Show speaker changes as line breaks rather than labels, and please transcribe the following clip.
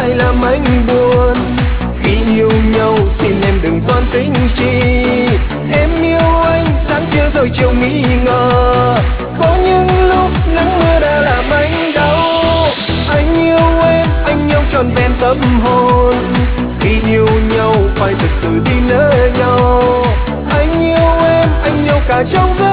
lại làm anh buồn. Khi yêu nhau xin em đừng toan tính chi, em yêu anh sáng trưa rồi chiều nghi ngờ. Có những lúc nắng mưa đã làm anh đau. Anh yêu em, anh yêu trọn vẹn tâm hồn. Khi yêu nhau phải thực sự tin nơi nhau. Anh yêu em, anh yêu cả trong